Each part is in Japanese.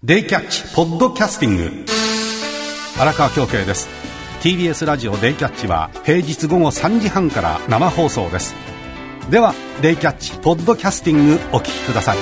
デイキャッチポッドキャスティング、荒川京慶です。 TBS ラジオデイキャッチは平日午後3時半から生放送です。ではデイキャッチポッドキャスティングお聞きください。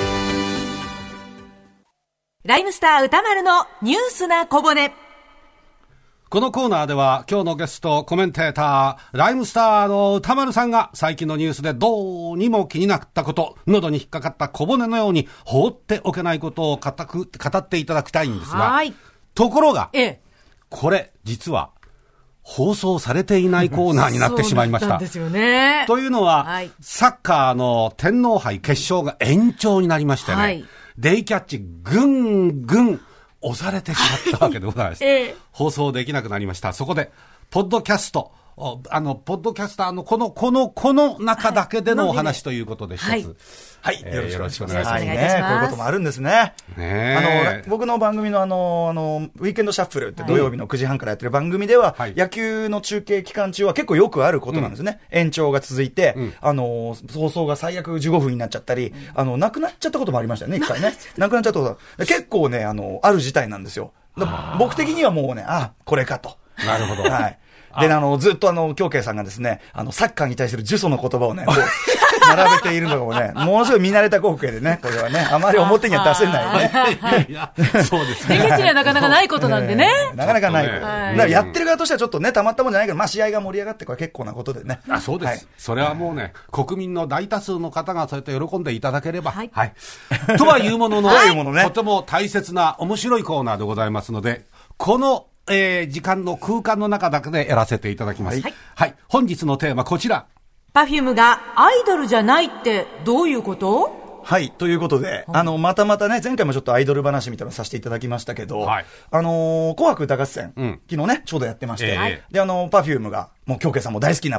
ライムスター歌丸のニュースな小骨。 このコーナーでは今日のゲストコメンテーターライムスターの歌丸さんが最近のニュースでどうにも気になったこと、喉に引っかかった小骨のように放っておけないことを語っていただきたいんですが、ところが、これ実は放送されていないコーナーになってしまいました。 そうなんですよね。 というのは、サッカーの天皇杯決勝が延長になりましてね、デイキャッチぐんぐん押されてしまったわけでございます。放送できなくなりました。そこでポッドキャスト、ポッドキャスターのこの中だけでのお話ということで一つ、よろしくお願いします。 こういうこともあるんですね。僕の番組のウィーケンドシャッフルって土曜日の9時半からやってる番組では、野球の中継期間中は結構よくあることなんですね。延長が続いて、放送が最悪15分になっちゃったり、なくなっちゃったこともありましたよね、一回ね。なくなっちゃったこと。結構ね、ある事態なんですよ。僕的にはもうね、これかと。 なるほど。 で、ずっと京慶さんがですね、サッカーに対する呪詛の言葉をね、こう、並べているのがね、ものすごい見慣れた光景でね、これはね、あまり表には出せないね。 そうですね。 デイキャッチにはなかなかないことなんでね。 なかなかない。だからやってる側としてはちょっとね、たまったもんじゃないけど、試合が盛り上がってこれ結構なことでね。 そうです。それはもうね、国民の大多数の方がそうやって喜んでいただければ。とはいうものの、とても大切な面白いコーナーでございますので、この時間の空間の中だけでやらせていただきます。本日のテーマこちら。 Perfume がアイドルじゃないってどういうこと？ ということで、またね、前回もちょっとアイドル話みたいなのさせていただきましたけど、紅白歌合戦、昨日ね、ちょうどやってまして、で、Perfume が、もう京慶さんも大好きな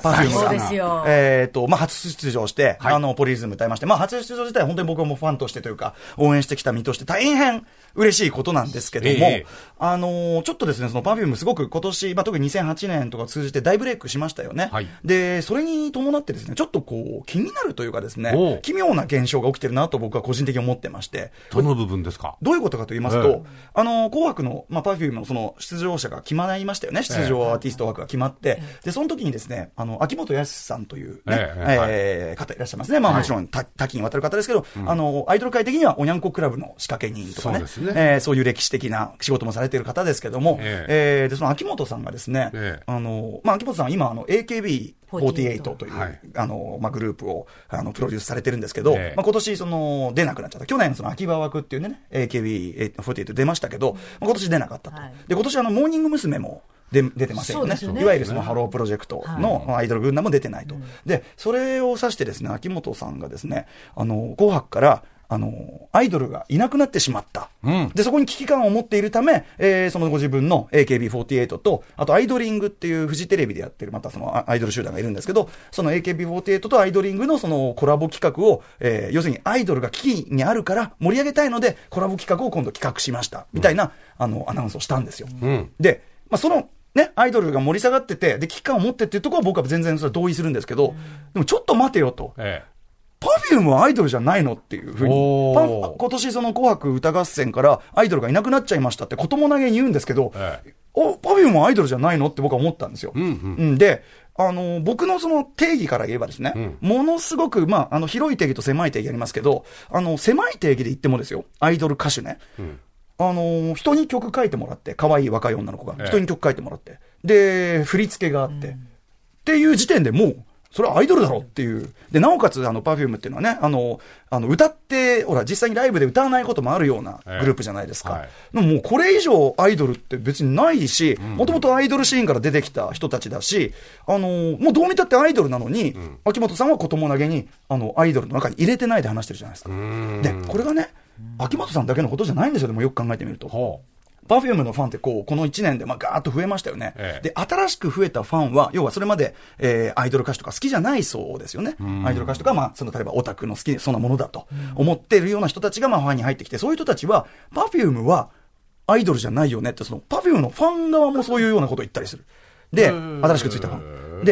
Perfumeが、初出場して、ポリリズム歌いまして、初出場自体は本当に僕もファンとしてというか、応援してきた身として大変嬉しいことなんですけども、ちょっとですね、そのPerfumeすごく今年、特に2008年とか通じて大ブレイクしましたよね。で、それに伴ってですね、ちょっとこう、気になるというかですね、奇妙な現象が起きてるなと僕は個人的に思ってまして。 どの部分ですか？ どういうことかと言いますと、紅白の、Perfume のその出場者が決まりましたよね。出場アーティスト枠が決まって、で、その時にですね、秋元康さんというね、方いらっしゃいますね。もちろん多岐にわたる方ですけど、アイドル界的にはおにゃんこクラブの仕掛け人とかね、そういう歴史的な仕事もされている方ですけども、で、その秋元さんがですね、秋元さんは今、AKB48 という、グループをプロデュースされてるんですけど、今年出なくなっちゃった。去年秋葉枠っていうね、AKB48 出ましたけど、今年出なかったと。で、今年モーニング娘。も出てませんよね。いわゆるそのハロープロジェクトのアイドル軍団も出てないと。で、それを指してですね、秋元さんがですね、紅白からアイドルがいなくなってしまった。で、そこに危機感を持っているため、そのご自分の AKB48 と、あとアイドリングっていうフジテレビでやってる、またそのアイドル集団がいるんですけど、その AKB48 とアイドリングのそのコラボ企画を、要するにアイドルが危機にあるから盛り上げたいので、コラボ企画を今度企画しました。みたいな、アナウンスをしたんですよ。で、その、ね、アイドルが盛り下がってて、で、危機感を持ってっていうところは僕は全然それは同意するんですけど、でもちょっと待てよと。Perfume はアイドルじゃないのっていうふうに、今年その紅白歌合戦からアイドルがいなくなっちゃいましたってことも投げに言うんですけど、Perfume はアイドルじゃないのって僕は思ったんですよ。で、僕のその定義から言えばですね、ものすごく、広い定義と狭い定義ありますけど、狭い定義で言ってもですよ、アイドル歌手ね。人に曲書いてもらって、可愛い若い女の子が、人に曲書いてもらって、で、振り付けがあって、っていう時点でもう、それはアイドルだろっていう。で、なおかつ、Perfume っていうのはね、歌って、ほら、実際にライブで歌わないこともあるようなグループじゃないですか。でももうこれ以上アイドルって別にないし、もともとアイドルシーンから出てきた人たちだし、もうどう見たってアイドルなのに、秋元さんはことも投げに、アイドルの中に入れてないで話してるじゃないですか。で、これがね、秋元さんだけのことじゃないんですよ。でもよく考えてみると。Perfume のファンってこの1年でガーッと増えましたよね。で、新しく増えたファンは、要はそれまで、アイドル歌手とか好きじゃないそうですよね。アイドル歌手とか、例えばオタクの好きそんなものだと思っているような人たちがファンに入ってきて、そういう人たちは、Perfume はアイドルじゃないよねって、Perfume のファン側もそういうようなことを言ったりする。で、新しくついたファン。で、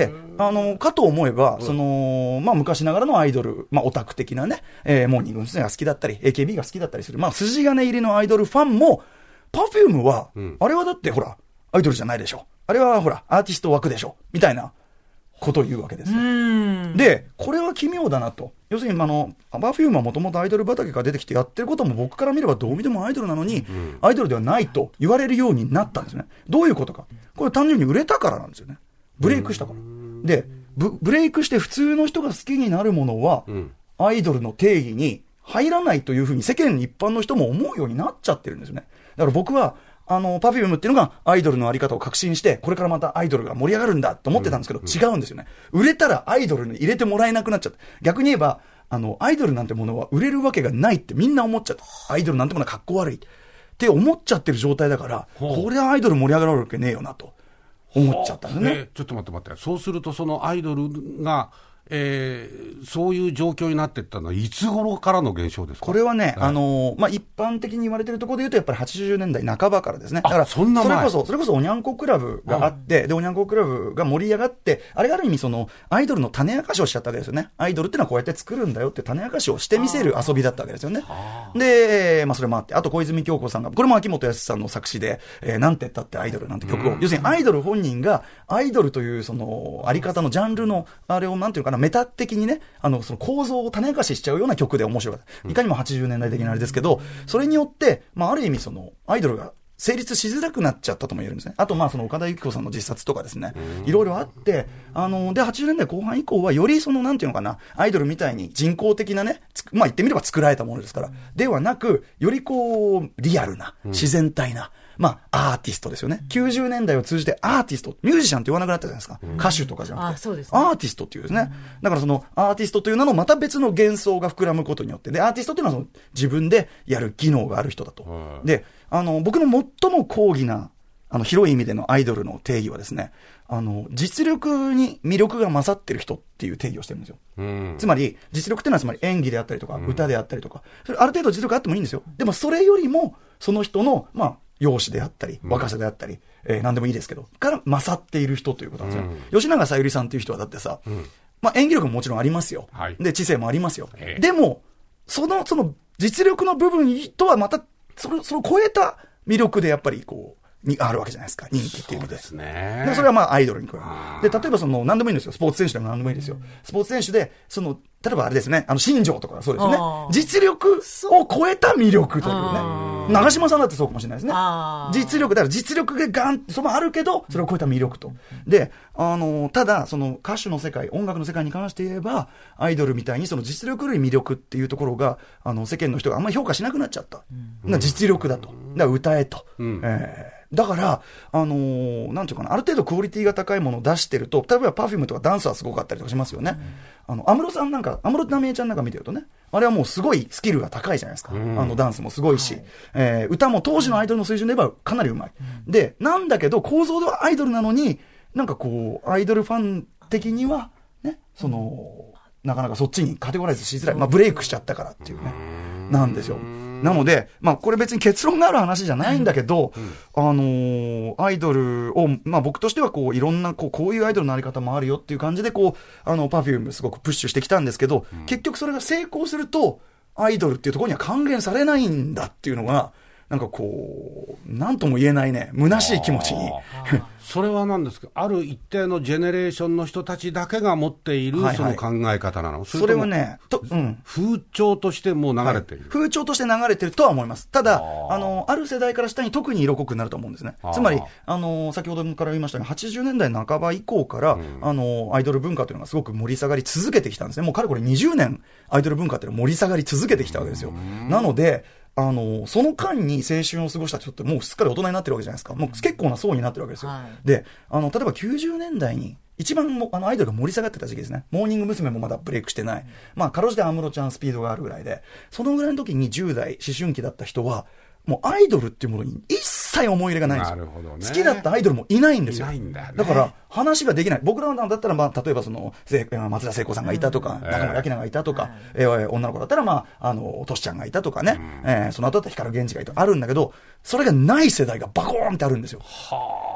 かと思えば、昔ながらのアイドル、オタク的なね、モーニング娘。が好きだったり、AKB が好きだったりする、筋金入りのアイドルファンも、Perfume は、あれはだってほら、アイドルじゃないでしょ。あれはほら、アーティスト枠でしょ。みたいなことを言うわけですよ。で、これは奇妙だなと。要するに、Perfume はもともとアイドル畑から出てきてやってることも僕から見ればどう見てもアイドルなのに、アイドルではないと言われるようになったんですね。どういうことか。これ単純に売れたからなんですよね。ブレイクしたから。で、ブレイクして普通の人が好きになるものは、アイドルの定義に入らないというふうに世間一般の人も思うようになっちゃってるんですよね。だから僕は、Perfume っていうのがアイドルのあり方を確信して、これからまたアイドルが盛り上がるんだと思ってたんですけど、違うんですよね。売れたらアイドルに入れてもらえなくなっちゃった。逆に言えば、アイドルなんてものは売れるわけがないってみんな思っちゃった。アイドルなんてものはかっこ悪いって思っちゃってる状態だから、これはアイドル盛り上がるわけねえよなと思っちゃったんですね。 ちょっと待って。そうするとそのアイドルが、そういう状況になっていったのはいつ頃からの現象ですか？ これはね、一般的に言われているところで言うとやっぱり80年代半ばからですね。だからそれこそおにゃんこクラブがあって、でおにゃんこクラブが盛り上がって、あれがある意味そのアイドルの種明かしをしちゃったわけですよね。アイドルってのはこうやって作るんだよって種明かしをしてみせる遊びだったわけですよね。で、それもあって、あと小泉京子さんが、これも秋元康さんの作詞で、なんて言ったってアイドルなんて曲を、要するにアイドル本人がアイドルというそのあり方のジャンルのあれをなんていうかな、メタ的にね、その構造を種明かししちゃうような曲で面白かった。いかにも80年代的なあれですけど、それによって、ある意味その、アイドルが成立しづらくなっちゃったとも言えるんですね。あと、その岡田由紀子さんの自殺とかですね、いろいろあって、で、80年代後半以降は、よりその、なんていうのかな、アイドルみたいに人工的なね、言ってみれば作られたものですから、ではなく、よりこう、リアルな、自然体な、アーティストですよね。90年代を通じてアーティスト、ミュージシャンって言わなくなったじゃないですか。歌手とかじゃなくて。 そうですね。 アーティストっていうですね。だからそのアーティストという名のまた別の幻想が膨らむことによって、で、アーティストっていうのはその自分でやる技能がある人だと。で、僕の最も高義な、広い意味でのアイドルの定義はですね、実力に魅力が勝ってる人っていう定義をしてるんですよ。つまり、実力っていうのはつまり演技であったりとか、歌であったりとか、それある程度実力あってもいいんですよ。でもそれよりも、その人の、容姿であったり、若さであったり、何でもいいですけど、から勝っている人ということなんですよ。吉永小百合さんっていう人はだってさ、演技力ももちろんありますよ。で、知性もありますよ。でも、その実力の部分とはまた、それを超えた魅力でやっぱりこう、にあるわけじゃないですか。人気っていう意味で。 そうですね。 で、それはアイドルに加える。で、例えば何でもいいんですよ。スポーツ選手でも何でもいいですよ。スポーツ選手で、例えばあれですね、新庄とかそうですね。実力を超えた魅力というね。長嶋さんだってそうかもしれないですね。実力、だから実力がガンって、それもあるけど、それを超えた魅力と。で、ただ、歌手の世界、音楽の世界に関して言えば、アイドルみたいに実力より魅力っていうところが、世間の人があんまり評価しなくなっちゃった。実力だと。だから歌えと。だから、なんていうかな、ある程度クオリティが高いものを出してると、例えばPerfumeとかダンスはすごかったりとかしますよね。安室さんなんか、安室奈美恵ちゃんなんか見てるとね、あれはもうすごいスキルが高いじゃないですか。ダンスもすごいし、歌も当時のアイドルの水準で言えばかなりうまい。で、なんだけど構造ではアイドルなのに、なんかこう、アイドルファン的には、ね、なかなかそっちにカテゴライズしづらい。ブレイクしちゃったからっていうね、なんですよ。なので、これ別に結論がある話じゃないんだけど、アイドルを、僕としてはこう、いろんな、こういうアイドルのあり方もあるよっていう感じで、こう、Perfume すごくプッシュしてきたんですけど、結局それが成功すると、アイドルっていうところには還元されないんだっていうのが、なんかこう、なんとも言えないね、虚しい気持ちに。 それは何ですか、ある一定のジェネレーションの人たちだけが持っているその考え方なの？ それはね、 風潮としてもう流れている、 風潮として流れてるとは思います。ただ、ある世代から下に特に色濃くなると思うんですね。つまり、先ほどから言いましたが、80年代半ば以降から、アイドル文化というのがすごく盛り下がり続けてきたんですね。もうかれこれ20年、アイドル文化っていうのは盛り下がり続けてきたわけですよ。なので、その間に青春を過ごした人ってもうすっかり大人になってるわけじゃないですか。もう結構な層になってるわけですよ。で、例えば90年代に一番アイドルが盛り下がってた時期ですね。モーニング娘。もまだブレイクしてない。かろうじて安室ちゃんスピードがあるぐらいで、そのぐらいの時に10代、思春期だった人は、もうアイドルっていうものに一切思い入れがないんですよ。 なるほどね。 好きだったアイドルもいないんですよ。 いないんだよね。 だから話ができない。僕らだったら例えば松田聖子さんがいたとか、中村明菜がいたとか、女の子だったらトシちゃんがいたとかね、その後だったら光源氏がいたあるんだけど、それがない世代がバコーンってあるんですよ。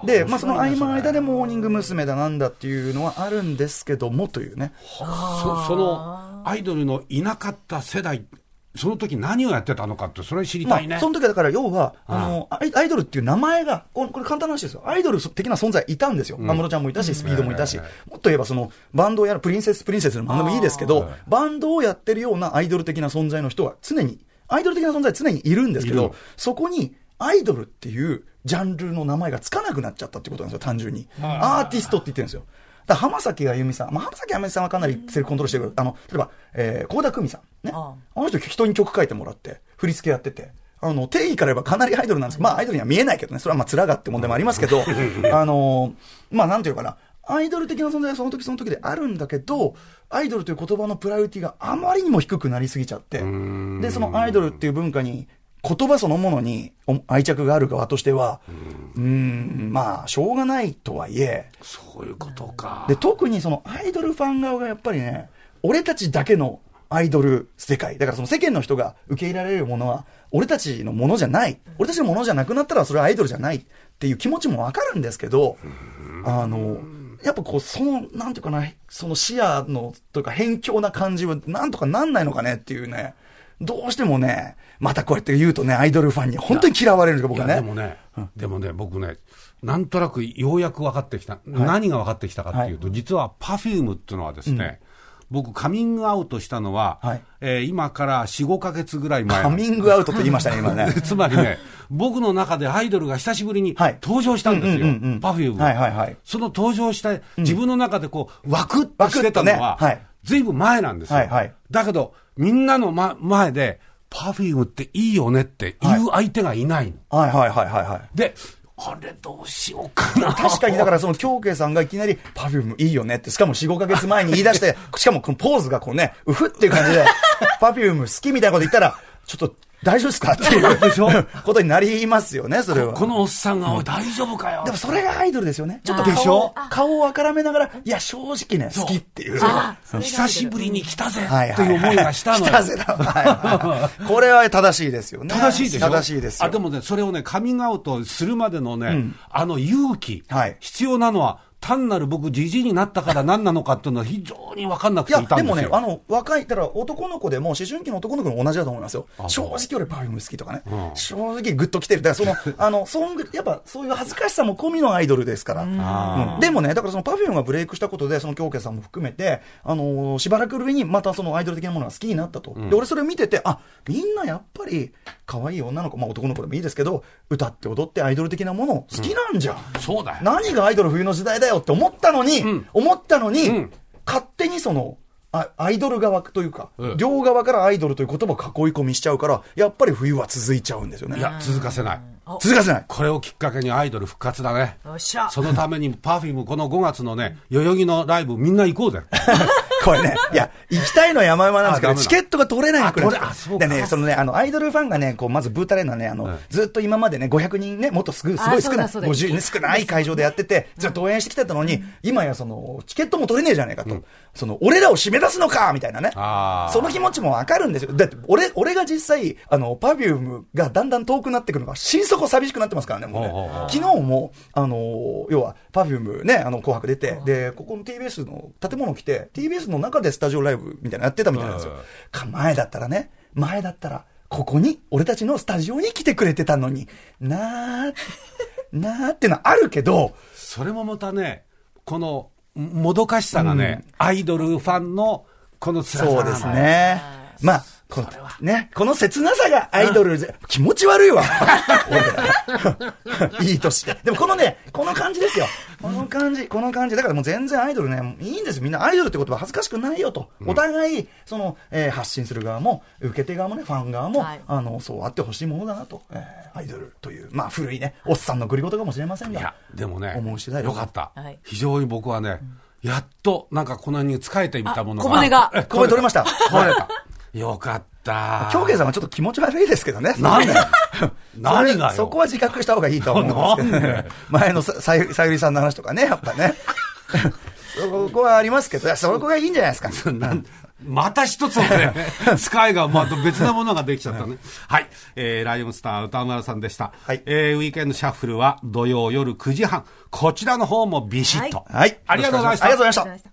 で、まあ、その合間の間でモーニング娘。だなんだっていうのはあるんですけどもというね。 そのアイドルのいなかった世代、その時何をやってたのかって、それ知りたいね。 まあ、その時はだから要はアイドルっていう名前がこれ簡単な話ですよ。アイドル的な存在いたんですよ。安室ちゃんもいたし、スピードもいたし、もっと言えばそのバンドをやるプリンセスのバンドもいいですけど、バンドをやってるようなアイドル的な存在の人は常にいるんですけど、そこにアイドルっていうジャンルの名前がつかなくなっちゃったってことなんですよ、単純に。アーティストって言ってるんですよ。だ浜崎あゆみさん、まあ、浜崎あゆみさんはかなりセルフコントロールしてるけど、例えば、倖田來未さんね。あの人人に曲書いてもらって、振り付けやってて、定義から言えばかなりアイドルなんですけど、まあアイドルには見えないけどね、それはまあ面がって問題もありますけど、まあなんていうかな、アイドル的な存在はその時その時であるんだけど、アイドルという言葉のプライオリティがあまりにも低くなりすぎちゃって、で、そのアイドルっていう文化に、言葉そのものに愛着がある側としては、まあ、しょうがないとはいえ。 そういうことか。 で、特にそのアイドルファン側がやっぱりね、俺たちだけのアイドル世界。だからその世間の人が受け入れられるものは、俺たちのものじゃない。俺たちのものじゃなくなったらそれはアイドルじゃないっていう気持ちもわかるんですけど、やっぱこう、なんていうかな、その視野の、というか偏境な感じはなんとかなんないのかねっていうね。どうしてもね、またこうやって言うとね、アイドルファンに本当に嫌われるんですよ、僕はね。 でもね、僕ね、なんとなくようやく分かってきた。何が分かってきたかっていうと、実は Perfume っていうのはですね、僕カミングアウトしたのは、今から4、5ヶ月ぐらい前。 カミングアウトって言いましたね、今ね。 つまりね、僕の中でアイドルが久しぶりに登場したんですよ、Perfume。その登場した自分の中でこう、ワクッとしてたのは、ずいぶん前なんですよ。だけど、みんなの前で、Perfume っていいよねって言う相手がいないの。で、あれどうしようかな。 確かに、だからその京慶さんがいきなり Perfume いいよねって、しかも4、5ヶ月前に言い出して、しかもこのポーズがこうね、うふっていう感じで、Perfume 好きみたいなこと言ったら、ちょっと、大丈夫ですかっていうことになりますよね、それは。 このおっさんが、大丈夫かよ。 でもそれがアイドルですよね。ちょっと顔をあからめながら、いや、正直ね、好きっていう。 久しぶりに来たぜっていう思いがしたのよ。 来たぜだ。これは正しいですよね。 正しいでしょ。 正しいですよ。 でもね、それをね、カミングアウトするまでのね、勇気、必要なのは、単なる僕、じじいになったから何なのかっていうのは非常に分かんなくていたんですよ。いや、 でもね、若い、だから男の子でも、思春期の男の子も同じだと思いますよ。正直俺パフューム好きとかね。正直グッと来てる。だからやっぱそういう恥ずかしさも込みのアイドルですから。でもね、だからそのパフュームがブレイクしたことで、その京慶さんも含めて、しばらくぶりにまたそのアイドル的なものが好きになったと。で、俺それを見てて、みんなやっぱり、可愛い女の子、まあ男の子でもいいですけど、歌って踊ってアイドル的なもの好きなんじゃん。 そうだよ。 何がアイドル冬の時代だよって思ったのに、勝手にその、アイドル側というか、両側からアイドルという言葉を囲い込みしちゃうから、やっぱり冬は続いちゃうんですよね。 いや、続かせない。 これをきっかけにアイドル復活だね。そのためにPerfumeこの5月のね、代々木のライブみんな行こうぜ。 これね、いや、行きたいのは山々なんですけど、チケットが取れないくらい。でね、そのね、アイドルファンがね、こう、まずブータレーナね、ずっと今までね、500人ね、もっとすごい少ない、50人少ない会場でやってて、ずっと応援してきてたのに、今やその、チケットも取れねえじゃねえかと。俺らを締め出すのかみたいなね。その気持ちもわかるんですよ。だって、俺が実際、Perfumeがだんだん遠くなってくるのが、心底寂しくなってますからね、もうね。昨日も、要は、Perfumeね、紅白出て、で、ここの TBS の建物来て、TBS の中でスタジオライブみたいなのやってたみたいなんですよ。前だったら、ここに、俺たちのスタジオに来てくれてたのに、なーってのはあるけど、 それもまたね、この、もどかしさがね、アイドルファンの、この辛さそうですね。まあ、この切なさがアイドルで、気持ち悪いわ。いいとして。でもこの感じですよ。この感じ。だからもう全然アイドルね、いいんですよ。みんなアイドルって言葉恥ずかしくないよと。お互い、発信する側も、受け手側もね、ファン側も、そうあってほしいものだなと。アイドルという、まあ古いね、おっさんの繰り言かもしれませんが。いや、 でもね、 思う次第よかった。非常に僕はね、やっと、なんかこの辺に使えてみたものが。 小骨取れました。 取れた。よかった。 京慶さんはちょっと気持ち悪いですけどね。 何がよ。 そこは自覚した方がいいと思うんですけどね。前のさゆりさんの話とかね、やっぱね。そこはありますけど、そこがいいんじゃないですか。 また一つのね、使いがまた別なものができちゃったね。はい。ライムスター歌丸さんでした。 はい。 ウィークエンドシャッフルは土曜夜9時半。こちらの方もビシッと。 はい。 ありがとうございました。 ありがとうございました。